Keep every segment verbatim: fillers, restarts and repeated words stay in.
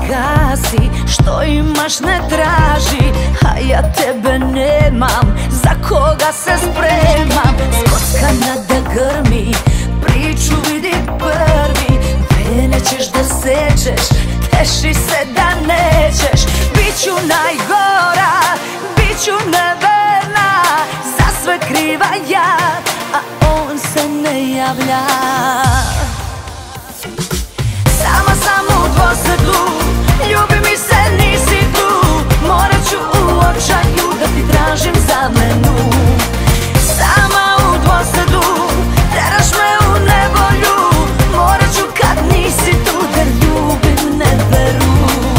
gasi, što imaš ne traži, a ja tebe nemam, za koga se spremam. Skockana da grmi, priču vidi prvi, vene ćeš da sečeš, teši se da nećeš. Biću najgora, biću nevena, za sve kriva ja, a on se ne javlja. Sama sam u dvosedu, ljubi mi se, nisi tu, morat ću u očaju da ti tražim zamenu. Sama u dvosedu, teraš me u nevolju, morat ću kad nisi tu da ljubim neveru.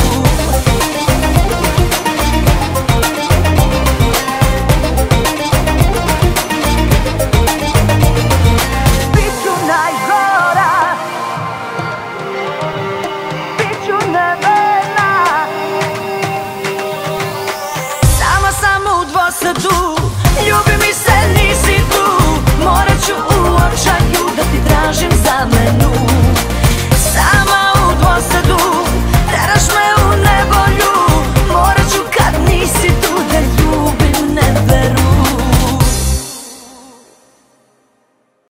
Biću najgora, biću nevena, sama sam u dvosedu,